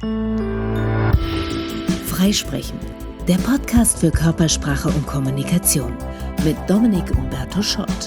Freisprechen, der Podcast für Körpersprache und Kommunikation mit Dominik Umberto Schott.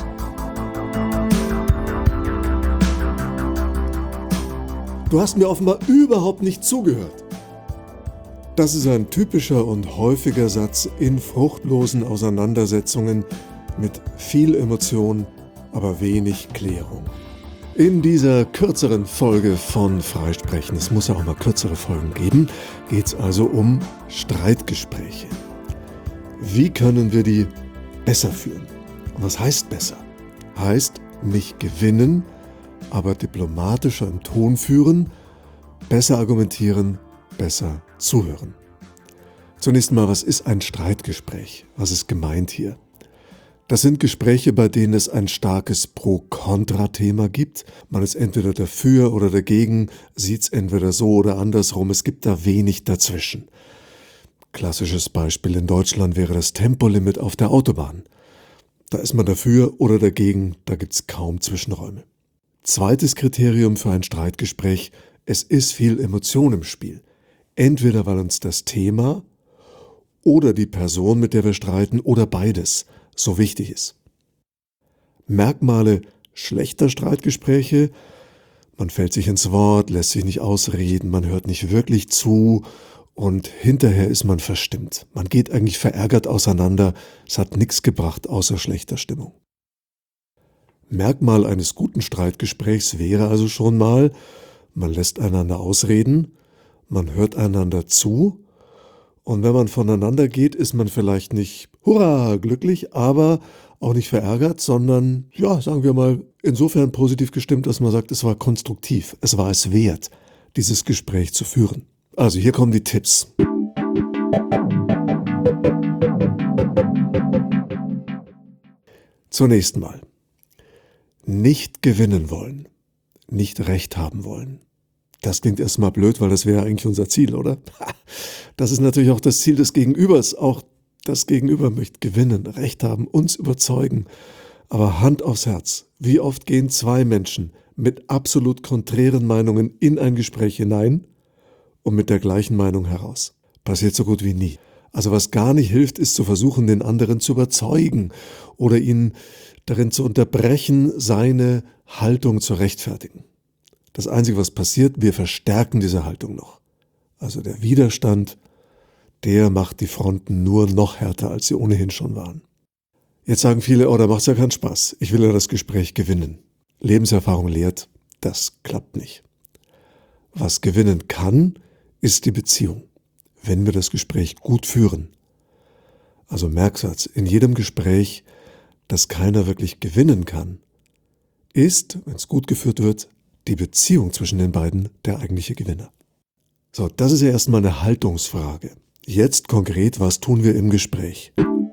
Du hast mir offenbar überhaupt nicht zugehört. Das ist ein typischer und häufiger Satz in fruchtlosen Auseinandersetzungen mit viel Emotion, aber wenig Klärung. In dieser kürzeren Folge von Freisprechen, es muss ja auch mal kürzere Folgen geben, geht es also um Streitgespräche. Wie können wir die besser führen? Und was heißt besser? Heißt nicht gewinnen, aber diplomatischer im Ton führen, besser argumentieren, besser zuhören. Zunächst mal, was ist ein Streitgespräch? Was ist gemeint hier? Das sind Gespräche, bei denen es ein starkes Pro-Kontra-Thema gibt. Man ist entweder dafür oder dagegen, sieht es entweder so oder andersrum. Es gibt da wenig dazwischen. Klassisches Beispiel in Deutschland wäre das Tempolimit auf der Autobahn. Da ist man dafür oder dagegen, da gibt es kaum Zwischenräume. Zweites Kriterium für ein Streitgespräch: es ist viel Emotion im Spiel. Entweder weil uns das Thema oder die Person, mit der wir streiten, oder beides so wichtig ist. Merkmale schlechter Streitgespräche: man fällt sich ins Wort, lässt sich nicht ausreden, man hört nicht wirklich zu und hinterher ist man verstimmt. Man geht eigentlich verärgert auseinander, es hat nichts gebracht außer schlechter Stimmung. Merkmal eines guten Streitgesprächs wäre also schon mal, man lässt einander ausreden, man hört einander zu. Und wenn man voneinander geht, ist man vielleicht nicht hurra glücklich, aber auch nicht verärgert, sondern, ja, sagen wir mal, insofern positiv gestimmt, dass man sagt, es war konstruktiv, es war es wert, dieses Gespräch zu führen. Also hier kommen die Tipps. Zunächst mal, nicht gewinnen wollen, nicht recht haben wollen. Das klingt erstmal blöd, weil das wäre eigentlich unser Ziel, oder? Das ist natürlich auch das Ziel des Gegenübers. Auch das Gegenüber möchte gewinnen, Recht haben, uns überzeugen. Aber Hand aufs Herz, wie oft gehen zwei Menschen mit absolut konträren Meinungen in ein Gespräch hinein und mit der gleichen Meinung heraus? Passiert so gut wie nie. Also was gar nicht hilft, ist zu versuchen, den anderen zu überzeugen oder ihn darin zu unterbrechen, seine Haltung zu rechtfertigen. Das Einzige, was passiert, wir verstärken diese Haltung noch. Also der Widerstand, der macht die Fronten nur noch härter, als sie ohnehin schon waren. Jetzt sagen viele, oh, da macht's ja keinen Spaß. Ich will ja das Gespräch gewinnen. Lebenserfahrung lehrt, das klappt nicht. Was gewinnen kann, ist die Beziehung, wenn wir das Gespräch gut führen. Also Merksatz, in jedem Gespräch, das keiner wirklich gewinnen kann, ist, wenn es gut geführt wird, die Beziehung zwischen den beiden der eigentliche Gewinner. So, das ist ja erstmal eine Haltungsfrage. Jetzt konkret, was tun wir im Gespräch?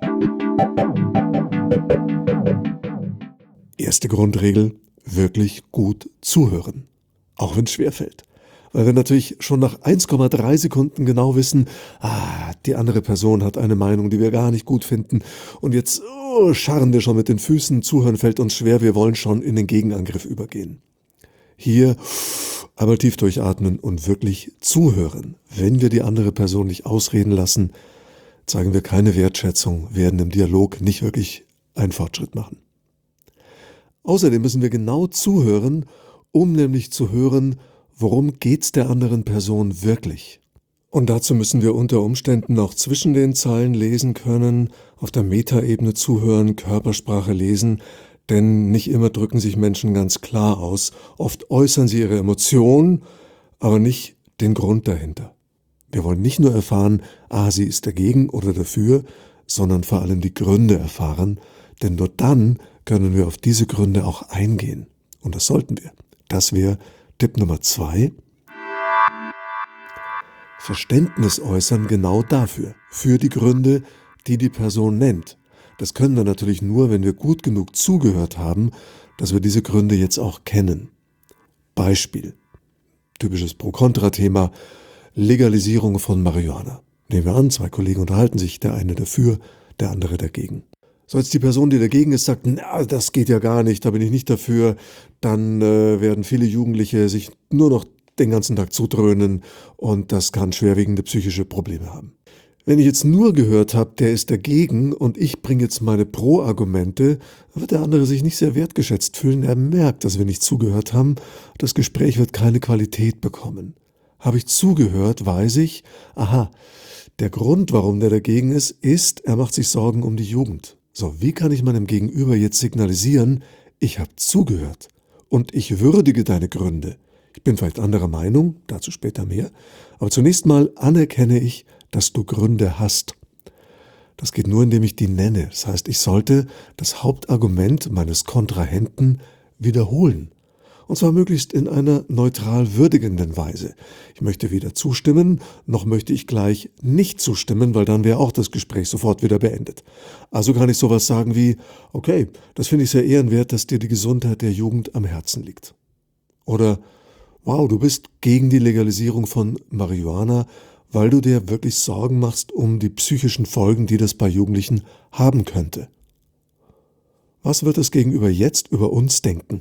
Erste Grundregel: wirklich gut zuhören. Auch wenn es schwerfällt. Weil wir natürlich schon nach 1,3 Sekunden genau wissen, die andere Person hat eine Meinung, die wir gar nicht gut finden. Und jetzt scharren wir schon mit den Füßen, zuhören fällt uns schwer, wir wollen schon in den Gegenangriff übergehen. Hier einmal tief durchatmen und wirklich zuhören. Wenn wir die andere Person nicht ausreden lassen, zeigen wir keine Wertschätzung, werden im Dialog nicht wirklich einen Fortschritt machen. Außerdem müssen wir genau zuhören, um nämlich zu hören, worum geht's der anderen Person wirklich. Und dazu müssen wir unter Umständen auch zwischen den Zeilen lesen können, auf der Metaebene zuhören, Körpersprache lesen. Denn nicht immer drücken sich Menschen ganz klar aus. Oft äußern sie ihre Emotionen, aber nicht den Grund dahinter. Wir wollen nicht nur erfahren, sie ist dagegen oder dafür, sondern vor allem die Gründe erfahren. Denn nur dann können wir auf diese Gründe auch eingehen. Und das sollten wir. Das wäre Tipp Nummer 2. Verständnis äußern genau dafür. Für die Gründe, die die Person nennt. Das können wir natürlich nur, wenn wir gut genug zugehört haben, dass wir diese Gründe jetzt auch kennen. Beispiel: typisches Pro-Kontra-Thema, Legalisierung von Marihuana. Nehmen wir an, zwei Kollegen unterhalten sich, der eine dafür, der andere dagegen. So, jetzt die Person, die dagegen ist, sagt, na, das geht ja gar nicht, da bin ich nicht dafür, dann werden viele Jugendliche sich nur noch den ganzen Tag zudröhnen und das kann schwerwiegende psychische Probleme haben. Wenn ich jetzt nur gehört habe, der ist dagegen und ich bringe jetzt meine Pro-Argumente, wird der andere sich nicht sehr wertgeschätzt fühlen. Er merkt, dass wir nicht zugehört haben. Das Gespräch wird keine Qualität bekommen. Habe ich zugehört, weiß ich, aha, der Grund, warum der dagegen ist, er macht sich Sorgen um die Jugend. So, wie kann ich meinem Gegenüber jetzt signalisieren, ich habe zugehört und ich würdige deine Gründe. Ich bin vielleicht anderer Meinung, dazu später mehr, aber zunächst mal anerkenne ich, dass du Gründe hast. Das geht nur, indem ich die nenne. Das heißt, ich sollte das Hauptargument meines Kontrahenten wiederholen. Und zwar möglichst in einer neutral würdigenden Weise. Ich möchte weder zustimmen, noch möchte ich gleich nicht zustimmen, weil dann wäre auch das Gespräch sofort wieder beendet. Also kann ich sowas sagen wie, okay, das finde ich sehr ehrenwert, dass dir die Gesundheit der Jugend am Herzen liegt. Oder, wow, du bist gegen die Legalisierung von Marihuana, weil du dir wirklich Sorgen machst um die psychischen Folgen, die das bei Jugendlichen haben könnte. Was wird das Gegenüber jetzt über uns denken?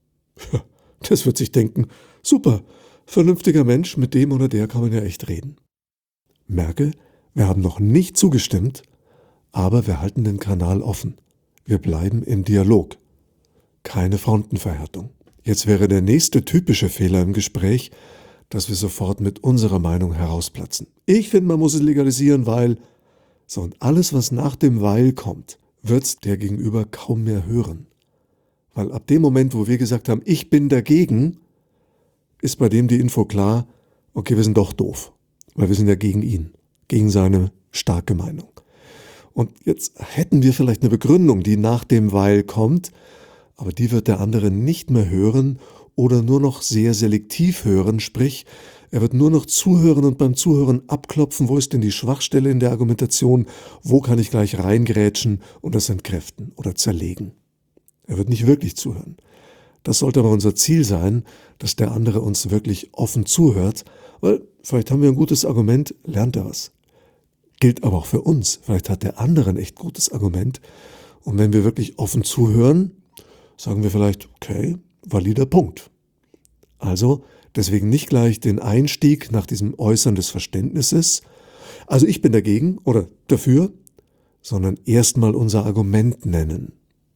Das wird sich denken, super, vernünftiger Mensch, mit dem oder der kann man ja echt reden. Merke, wir haben noch nicht zugestimmt, aber wir halten den Kanal offen. Wir bleiben im Dialog. Keine Frontenverhärtung. Jetzt wäre der nächste typische Fehler im Gespräch, dass wir sofort mit unserer Meinung herausplatzen. Ich finde, man muss es legalisieren, weil... So, und alles, was nach dem Weil kommt, wird der Gegenüber kaum mehr hören. Weil ab dem Moment, wo wir gesagt haben, ich bin dagegen, ist bei dem die Info klar, okay, wir sind doch doof. Weil wir sind ja gegen ihn, gegen seine starke Meinung. Und jetzt hätten wir vielleicht eine Begründung, die nach dem Weil kommt, aber die wird der andere nicht mehr hören oder nur noch sehr selektiv hören, sprich, er wird nur noch zuhören und beim Zuhören abklopfen, wo ist denn die Schwachstelle in der Argumentation, wo kann ich gleich reingrätschen und das entkräften oder zerlegen. Er wird nicht wirklich zuhören. Das sollte aber unser Ziel sein, dass der andere uns wirklich offen zuhört, weil vielleicht haben wir ein gutes Argument, lernt er was. Gilt aber auch für uns, vielleicht hat der andere ein echt gutes Argument und wenn wir wirklich offen zuhören, sagen wir vielleicht, okay, valider Punkt. Also deswegen nicht gleich den Einstieg nach diesem Äußern des Verständnisses, also ich bin dagegen oder dafür, sondern erstmal unser Argument nennen.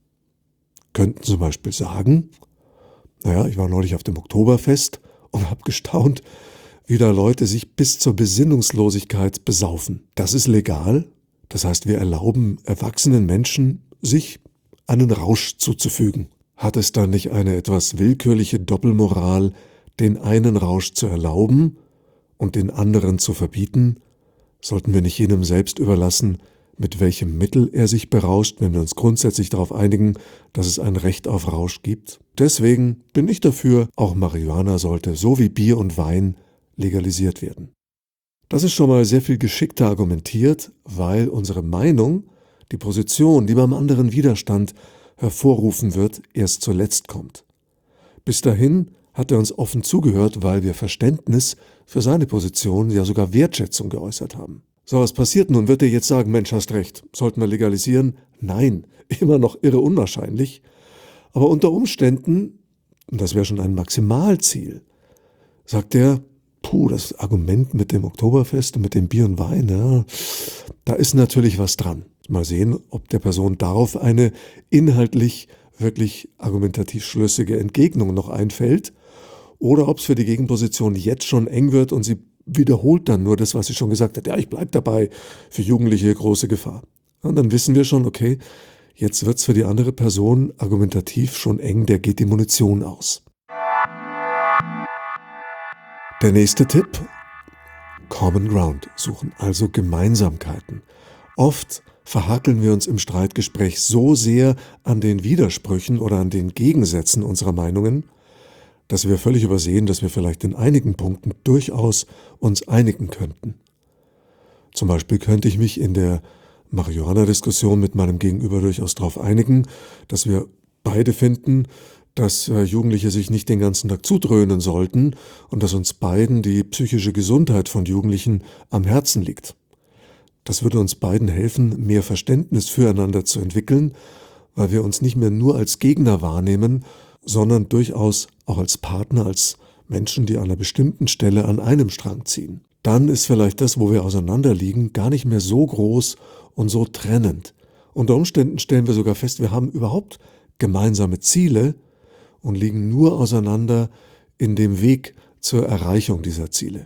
Könnten zum Beispiel sagen, naja, ich war neulich auf dem Oktoberfest und habe gestaunt, wie da Leute sich bis zur Besinnungslosigkeit besaufen. Das ist legal, das heißt, wir erlauben erwachsenen Menschen, sich einen Rausch zuzufügen. Hat es dann nicht eine etwas willkürliche Doppelmoral, den einen Rausch zu erlauben und den anderen zu verbieten? Sollten wir nicht jedem selbst überlassen, mit welchem Mittel er sich berauscht, wenn wir uns grundsätzlich darauf einigen, dass es ein Recht auf Rausch gibt? Deswegen bin ich dafür, auch Marihuana sollte, so wie Bier und Wein, legalisiert werden. Das ist schon mal sehr viel geschickter argumentiert, weil unsere Meinung, die Position, die beim anderen Widerstand hervorrufen wird, erst zuletzt kommt. Bis dahin hat er uns offen zugehört, weil wir Verständnis für seine Position, ja sogar Wertschätzung geäußert haben. So, was passiert nun? Wird er jetzt sagen, Mensch, hast recht, sollten wir legalisieren? Nein, immer noch irre unwahrscheinlich. Aber unter Umständen, und das wäre schon ein Maximalziel, sagt er, das Argument mit dem Oktoberfest und mit dem Bier und Wein, ja, da ist natürlich was dran. Mal sehen, ob der Person darauf eine inhaltlich wirklich argumentativ schlüssige Entgegnung noch einfällt oder ob es für die Gegenposition jetzt schon eng wird und sie wiederholt dann nur das, was sie schon gesagt hat. Ja, ich bleibe dabei, für Jugendliche große Gefahr. Und dann wissen wir schon, okay, jetzt wird es für die andere Person argumentativ schon eng, der geht die Munition aus. Der nächste Tipp, Common Ground suchen, also Gemeinsamkeiten. Oft verhakeln wir uns im Streitgespräch so sehr an den Widersprüchen oder an den Gegensätzen unserer Meinungen, dass wir völlig übersehen, dass wir vielleicht in einigen Punkten durchaus uns einigen könnten. Zum Beispiel könnte ich mich in der Marihuana-Diskussion mit meinem Gegenüber durchaus darauf einigen, dass wir beide finden, dass Jugendliche sich nicht den ganzen Tag zudröhnen sollten und dass uns beiden die psychische Gesundheit von Jugendlichen am Herzen liegt. Das würde uns beiden helfen, mehr Verständnis füreinander zu entwickeln, weil wir uns nicht mehr nur als Gegner wahrnehmen, sondern durchaus auch als Partner, als Menschen, die an einer bestimmten Stelle an einem Strang ziehen. Dann ist vielleicht das, wo wir auseinanderliegen, gar nicht mehr so groß und so trennend. Unter Umständen stellen wir sogar fest, wir haben überhaupt gemeinsame Ziele und liegen nur auseinander in dem Weg zur Erreichung dieser Ziele.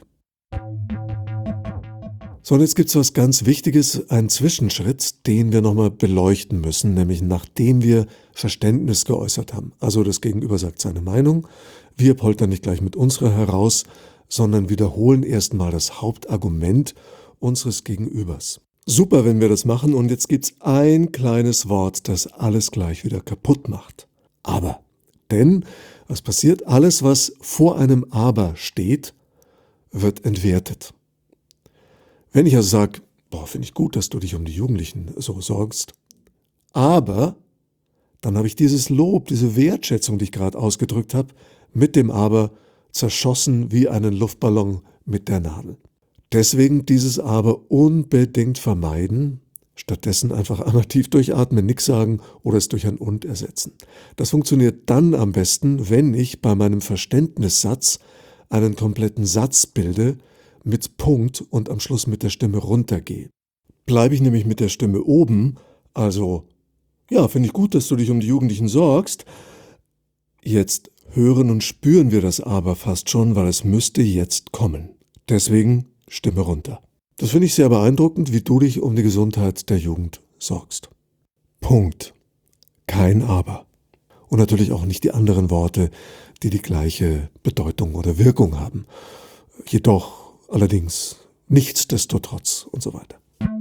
So, und jetzt gibt es was ganz Wichtiges, einen Zwischenschritt, den wir nochmal beleuchten müssen, nämlich nachdem wir Verständnis geäußert haben. Also das Gegenüber sagt seine Meinung, wir poltern nicht gleich mit unserer heraus, sondern wiederholen erstmal das Hauptargument unseres Gegenübers. Super, wenn wir das machen, und jetzt gibt's ein kleines Wort, das alles gleich wieder kaputt macht. Aber. Denn, was passiert? Alles, was vor einem Aber steht, wird entwertet. Wenn ich also sage, finde ich gut, dass du dich um die Jugendlichen so sorgst, aber dann habe ich dieses Lob, diese Wertschätzung, die ich gerade ausgedrückt habe, mit dem Aber zerschossen wie einen Luftballon mit der Nadel. Deswegen dieses Aber unbedingt vermeiden, stattdessen einfach einmal tief durchatmen, nichts sagen oder es durch ein Und ersetzen. Das funktioniert dann am besten, wenn ich bei meinem Verständnissatz einen kompletten Satz bilde, mit Punkt und am Schluss mit der Stimme runtergehe. Bleibe ich nämlich mit der Stimme oben, also, ja, finde ich gut, dass du dich um die Jugendlichen sorgst, jetzt hören und spüren wir das Aber fast schon, weil es müsste jetzt kommen. Deswegen Stimme runter. Das finde ich sehr beeindruckend, wie du dich um die Gesundheit der Jugend sorgst. Punkt. Kein Aber. Und natürlich auch nicht die anderen Worte, die die gleiche Bedeutung oder Wirkung haben. Jedoch allerdings nichtsdestotrotz und so weiter.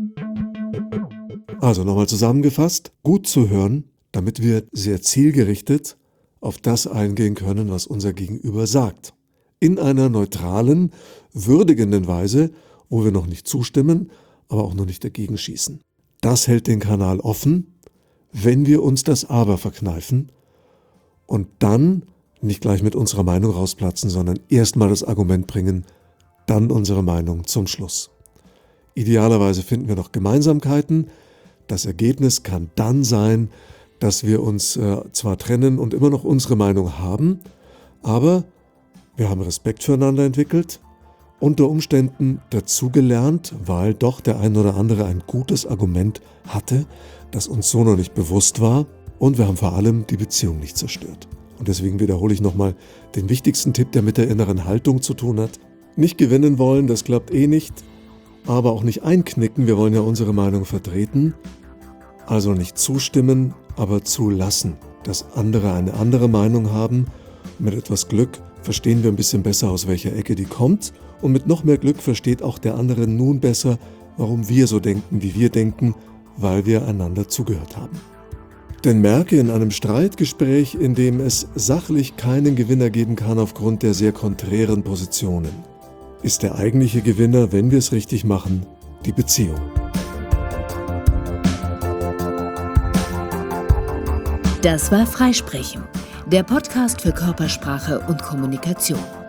Also nochmal zusammengefasst, gut zu hören, damit wir sehr zielgerichtet auf das eingehen können, was unser Gegenüber sagt. In einer neutralen, würdigenden Weise, wo wir noch nicht zustimmen, aber auch noch nicht dagegen schießen. Das hält den Kanal offen, wenn wir uns das Aber verkneifen und dann nicht gleich mit unserer Meinung rausplatzen, sondern erstmal das Argument bringen, dann unsere Meinung zum Schluss. Idealerweise finden wir noch Gemeinsamkeiten. Das Ergebnis kann dann sein, dass wir uns zwar trennen und immer noch unsere Meinung haben, aber wir haben Respekt füreinander entwickelt, unter Umständen dazugelernt, weil doch der ein oder andere ein gutes Argument hatte, das uns so noch nicht bewusst war, und wir haben vor allem die Beziehung nicht zerstört. Und deswegen wiederhole ich nochmal den wichtigsten Tipp, der mit der inneren Haltung zu tun hat. Nicht gewinnen wollen, das klappt eh nicht, aber auch nicht einknicken, wir wollen ja unsere Meinung vertreten. Also nicht zustimmen, aber zulassen, dass andere eine andere Meinung haben. Mit etwas Glück verstehen wir ein bisschen besser, aus welcher Ecke die kommt, und mit noch mehr Glück versteht auch der andere nun besser, warum wir so denken, wie wir denken, weil wir einander zugehört haben. Denn merke, in einem Streitgespräch, in dem es sachlich keinen Gewinner geben kann aufgrund der sehr konträren Positionen, ist der eigentliche Gewinner, wenn wir es richtig machen, die Beziehung. Das war Freisprechen, der Podcast für Körpersprache und Kommunikation.